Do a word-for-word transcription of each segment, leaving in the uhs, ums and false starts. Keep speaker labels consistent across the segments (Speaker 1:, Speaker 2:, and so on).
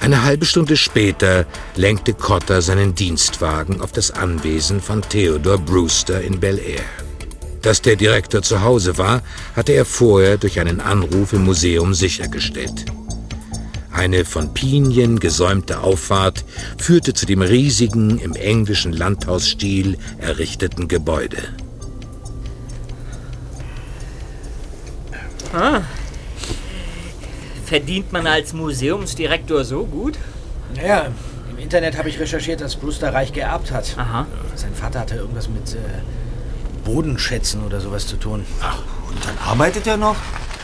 Speaker 1: Eine halbe Stunde später lenkte Cotter seinen Dienstwagen auf das Anwesen von Theodore Brewster in Bel Air. Dass der Direktor zu Hause war, hatte er vorher durch einen Anruf im Museum sichergestellt. Eine von Pinien gesäumte Auffahrt führte zu dem riesigen, im englischen Landhausstil errichteten Gebäude.
Speaker 2: Ah. Verdient man als Museumsdirektor so gut?
Speaker 3: Naja, im Internet habe ich recherchiert, dass Brewster reich geerbt hat.
Speaker 2: Aha.
Speaker 3: Sein Vater hatte irgendwas mit äh, Bodenschätzen oder sowas zu tun.
Speaker 4: Ach, und dann arbeitet er noch?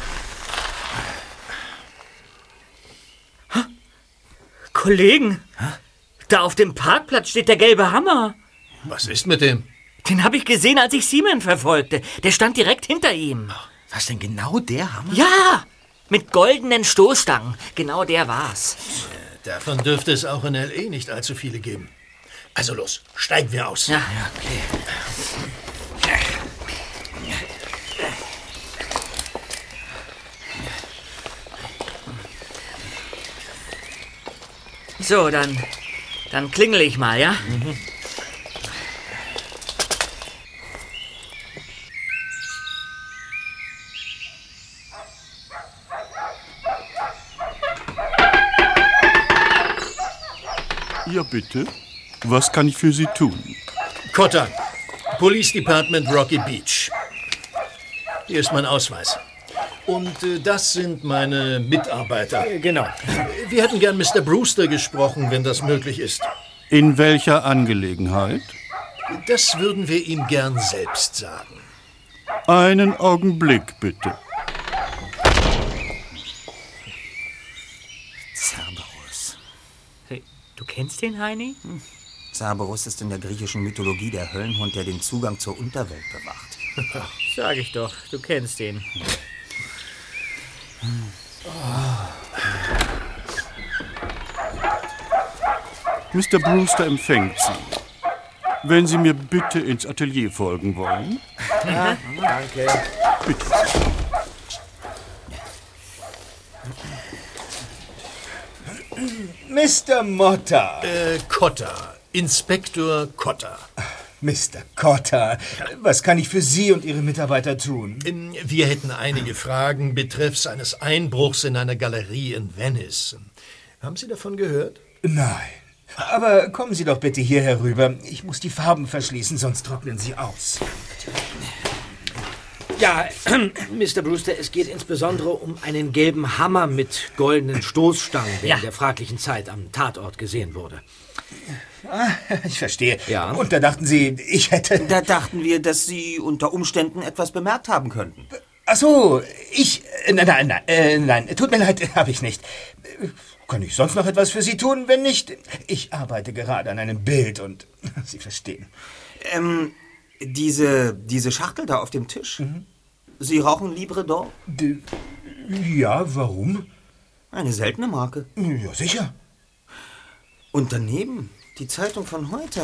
Speaker 2: Ha? Kollegen, ha? Da auf dem Parkplatz steht der gelbe Hammer.
Speaker 5: Was ist mit dem?
Speaker 2: Den habe ich gesehen, als ich Seaman verfolgte. Der stand direkt hinter ihm.
Speaker 3: Was denn, genau der Hammer?
Speaker 2: Ja! Mit goldenen Stoßstangen. Genau der war's.
Speaker 5: Davon dürfte es auch in L A nicht allzu viele geben. Also los, steigen wir aus.
Speaker 2: Ja, ja, okay. So, dann, dann klingel ich mal, ja? Mhm.
Speaker 6: Ja, bitte. Was kann ich für Sie tun?
Speaker 5: Cotter, Police Department Rocky Beach. Hier ist mein Ausweis. Und äh, das sind meine Mitarbeiter.
Speaker 3: Äh, genau.
Speaker 5: Wir hätten gern Mister Brewster gesprochen, wenn das möglich ist.
Speaker 6: In welcher Angelegenheit?
Speaker 5: Das würden wir ihm gern selbst sagen.
Speaker 6: Einen Augenblick, bitte.
Speaker 4: Cerberus.
Speaker 2: Hey, du kennst den, Heini?
Speaker 4: Hm. Cerberus ist in der griechischen Mythologie der Höllenhund, der den Zugang zur Unterwelt bewacht.
Speaker 2: Sag ich doch, du kennst den.
Speaker 4: Hm.
Speaker 6: Mister Brewster empfängt Sie. Wenn Sie mir bitte ins Atelier folgen wollen.
Speaker 3: Ja, danke.
Speaker 6: Bitte.
Speaker 7: Mister Motter.
Speaker 5: Äh, Cotter. Inspektor Cotter.
Speaker 7: Mister Cotter, was kann ich für Sie und Ihre Mitarbeiter tun?
Speaker 5: Wir hätten einige Fragen betreffs eines Einbruchs in eine Galerie in Venice. Haben Sie davon gehört?
Speaker 7: Nein. Aber kommen Sie doch bitte hier herüber. Ich muss die Farben verschließen, sonst trocknen sie aus.
Speaker 3: Ja, Mister Brewster, es geht insbesondere um einen gelben Hammer mit goldenen Stoßstangen, der ja. in der fraglichen Zeit am Tatort gesehen wurde.
Speaker 7: Ah, ich verstehe.
Speaker 3: Ja.
Speaker 7: Und da dachten Sie, ich hätte...
Speaker 4: Da dachten wir, dass Sie unter Umständen etwas bemerkt haben könnten.
Speaker 7: Ach so, ich... Nein, nein, nein, äh, nein, tut mir leid, habe ich nicht. Kann ich sonst noch etwas für Sie tun? Wenn nicht, ich arbeite gerade an einem Bild und Sie verstehen.
Speaker 4: Ähm, diese, diese Schachtel da auf dem Tisch, mhm. Sie rauchen Libredor?
Speaker 7: D- ja, warum?
Speaker 4: Eine seltene Marke.
Speaker 7: Ja, sicher.
Speaker 4: Und daneben die Zeitung von heute.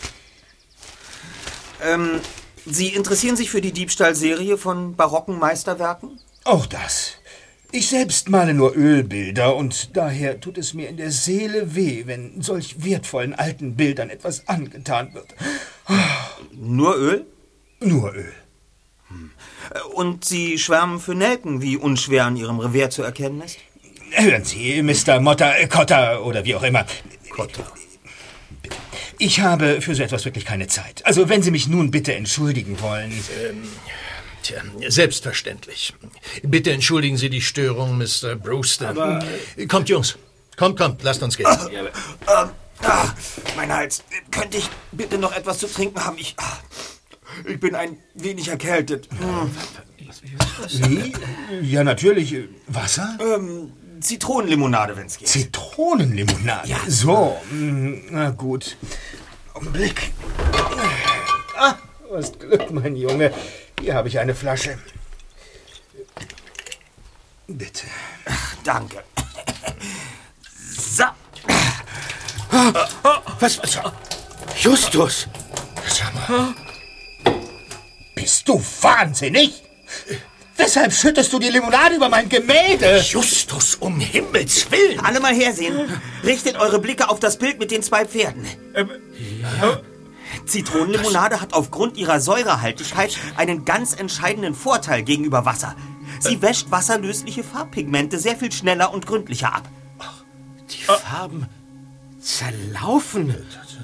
Speaker 4: Ähm, Sie interessieren sich für die Diebstahlserie von barocken Meisterwerken?
Speaker 7: Auch das. Ich selbst male nur Ölbilder und daher tut es mir in der Seele weh, wenn solch wertvollen alten Bildern etwas angetan wird.
Speaker 4: Nur Öl?
Speaker 7: Nur Öl.
Speaker 4: Hm. Und Sie schwärmen für Nelken, wie unschwer an Ihrem Revers zu erkennen ist?
Speaker 7: Hören Sie, Mister Motter, äh, Cotter oder wie auch immer.
Speaker 5: Cotter.
Speaker 7: Ich habe für so etwas wirklich keine Zeit. Also wenn Sie mich nun bitte entschuldigen wollen.
Speaker 5: Ähm, tja, selbstverständlich. Bitte entschuldigen Sie die Störung, Mister Brewster.
Speaker 3: Aber
Speaker 5: kommt, Jungs. Kommt, kommt, lasst uns gehen.
Speaker 4: Ah, äh, ah, mein Hals. Könnte ich bitte noch etwas zu trinken haben? Ich, ah, ich bin ein wenig erkältet. Hm.
Speaker 7: Wie? Ja, natürlich. Wasser?
Speaker 4: Ähm, Zitronenlimonade, wenn es geht.
Speaker 7: Zitronenlimonade? Ja. So, na gut. Augenblick. Ah, was Glück, mein Junge. Hier habe ich eine Flasche. Bitte.
Speaker 4: Ach, danke. So.
Speaker 7: Was? was Justus! Sag mal. Bist du wahnsinnig? Weshalb schüttest du die Limonade über mein Gemälde?
Speaker 5: Justus, um Himmels Willen!
Speaker 4: Alle mal hersehen. Richtet eure Blicke auf das Bild mit den zwei Pferden.
Speaker 2: Ähm, ja.
Speaker 4: Zitronenlimonade hat aufgrund ihrer Säurehaltigkeit einen ganz entscheidenden Vorteil gegenüber Wasser. Sie wäscht wasserlösliche Farbpigmente sehr viel schneller und gründlicher ab.
Speaker 3: Die Farben zerlaufen.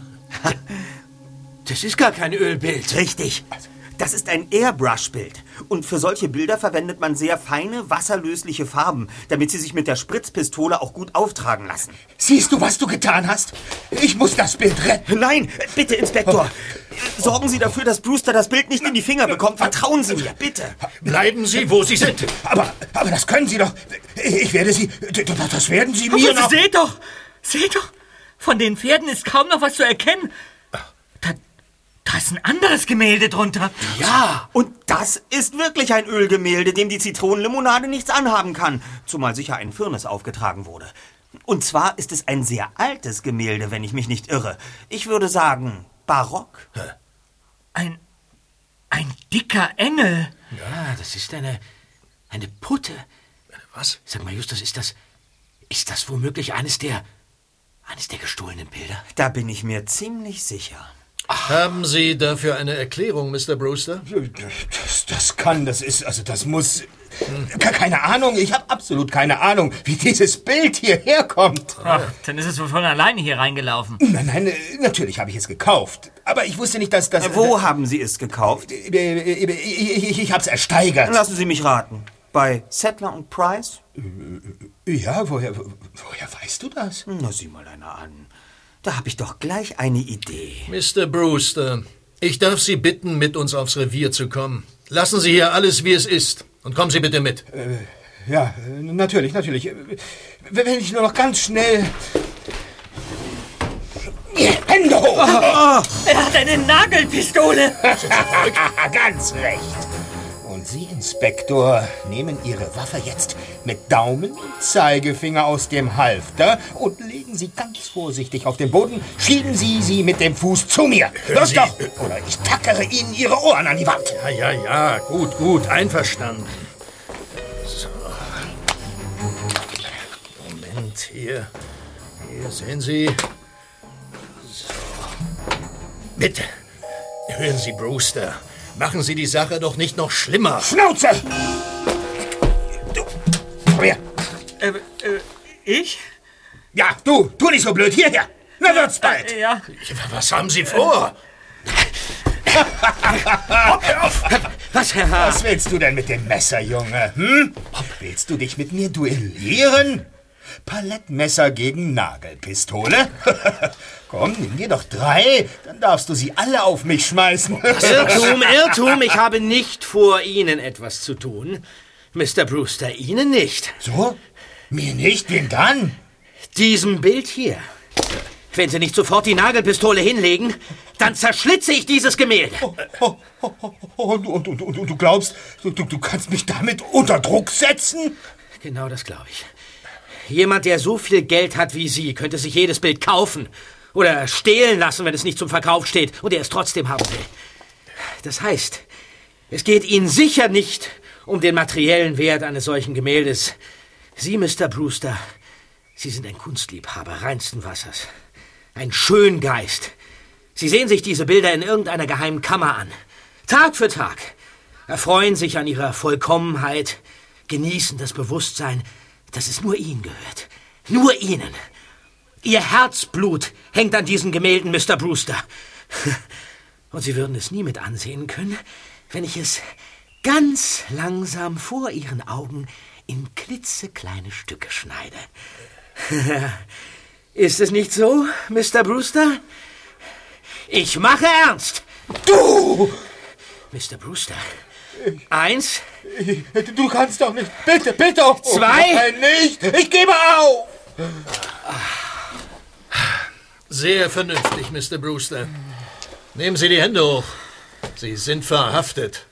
Speaker 3: Das ist gar kein Ölbild.
Speaker 4: Richtig. Das ist ein Airbrush-Bild. Und für solche Bilder verwendet man sehr feine, wasserlösliche Farben, damit sie sich mit der Spritzpistole auch gut auftragen lassen.
Speaker 7: Siehst du, was du getan hast? Ich muss das Bild retten.
Speaker 4: Nein, bitte, Inspektor. Sorgen Sie dafür, dass Brewster das Bild nicht in die Finger bekommt. Vertrauen Sie mir, bitte.
Speaker 5: Bleiben Sie, wo Sie sind.
Speaker 7: Aber, aber das können Sie doch. Ich werde Sie... Das werden Sie mir
Speaker 2: Aber
Speaker 7: noch...
Speaker 2: Seht doch! Seht doch! Von den Pferden ist kaum noch was zu erkennen. Da, da ist ein anderes Gemälde drunter.
Speaker 4: Ja, und das ist wirklich ein Ölgemälde, dem die Zitronenlimonade nichts anhaben kann. Zumal sicher ein Firnis aufgetragen wurde. Und zwar ist es ein sehr altes Gemälde, wenn ich mich nicht irre. Ich würde sagen, barock.
Speaker 2: Ein... ein dicker Engel.
Speaker 3: Ja, das ist eine... eine Putte.
Speaker 5: Was?
Speaker 3: Sag mal, Justus, ist das... ist das womöglich eines der... eines der gestohlenen Bilder?
Speaker 4: Da bin ich mir ziemlich sicher.
Speaker 5: Haben Sie dafür eine Erklärung, Mister Brewster?
Speaker 7: Das, das kann, das ist, also das muss... Keine Ahnung, ich habe absolut keine Ahnung, wie dieses Bild hierher kommt.
Speaker 2: Ach, dann ist es wohl von alleine hier reingelaufen.
Speaker 7: Nein, nein, natürlich habe ich es gekauft. Aber ich wusste nicht, dass das...
Speaker 4: Äh, wo haben Sie es gekauft?
Speaker 7: Ich, ich, ich habe es ersteigert.
Speaker 4: Lassen Sie mich raten. Bei Settler und Price?
Speaker 7: Ja, woher, woher weißt du das?
Speaker 4: Na, sieh mal einer an. Da habe ich doch gleich eine Idee.
Speaker 5: Mister Brewster, ich darf Sie bitten, mit uns aufs Revier zu kommen. Lassen Sie hier alles, wie es ist. Und kommen Sie bitte mit.
Speaker 7: Äh, ja, natürlich, natürlich. Wenn ich nur noch ganz schnell... Hände hoch!
Speaker 2: Oh, oh. Er hat eine Nagelpistole!
Speaker 7: Ganz recht. Und Sie, Inspektor, nehmen Ihre Waffe jetzt mit Daumen und Zeigefinger aus dem Halfter und legen sie ganz vorsichtig auf den Boden. Schieben Sie sie mit dem Fuß zu mir. Los doch! Oder ich tackere Ihnen Ihre Ohren an die Wand.
Speaker 5: Ja, ja, ja. Gut, gut. Einverstanden. So. Moment, hier. Hier sehen Sie. So. Bitte. Hören Sie, Brewster. Machen Sie die Sache doch nicht noch schlimmer.
Speaker 7: Schnauze! Du, komm her.
Speaker 2: Äh, äh, ich?
Speaker 7: Ja, du, tu nicht so blöd. Hierher. Na, wird's bald.
Speaker 2: Äh, ja.
Speaker 5: Was haben Sie vor?
Speaker 7: Hör auf! Was, Herr Haar? Was willst du denn mit dem Messer, Junge? Hm? Willst du dich mit mir duellieren? Palettmesser gegen Nagelpistole? Komm, nimm dir doch drei, dann darfst du sie alle auf mich schmeißen.
Speaker 3: Irrtum, Irrtum, ich habe nicht vor, Ihnen etwas zu tun. Mister Brewster, Ihnen nicht.
Speaker 7: So? Mir nicht? Wem dann?
Speaker 3: Diesem Bild hier. Wenn Sie nicht sofort die Nagelpistole hinlegen, dann zerschlitze ich dieses Gemälde.
Speaker 7: Oh, oh, oh, oh, oh, und, und, und, und du glaubst, du, du kannst mich damit unter Druck setzen?
Speaker 3: Genau das glaube ich. Jemand, der so viel Geld hat wie Sie, könnte sich jedes Bild kaufen oder stehlen lassen, wenn es nicht zum Verkauf steht und er es trotzdem haben will. Das heißt, es geht Ihnen sicher nicht um den materiellen Wert eines solchen Gemäldes. Sie, Mister Brewster, Sie sind ein Kunstliebhaber reinsten Wassers. Ein Schöngeist. Sie sehen sich diese Bilder in irgendeiner geheimen Kammer an. Tag für Tag. Erfreuen sich an ihrer Vollkommenheit, genießen das Bewusstsein, dass es nur Ihnen gehört. Nur Ihnen. Ihr Herzblut hängt an diesen Gemälden, Mister Brewster. Und Sie würden es nie mit ansehen können, wenn ich es ganz langsam vor Ihren Augen in klitzekleine Stücke schneide. Ist es nicht so, Mister Brewster? Ich mache ernst.
Speaker 7: Du!
Speaker 3: Mister Brewster. Eins.
Speaker 7: Du kannst doch nicht. Bitte, bitte. Oh,
Speaker 3: Zwei.
Speaker 7: Nein, nicht. Ich gebe auf.
Speaker 5: Sehr vernünftig, Mister Brewster. Nehmen Sie die Hände hoch. Sie sind verhaftet.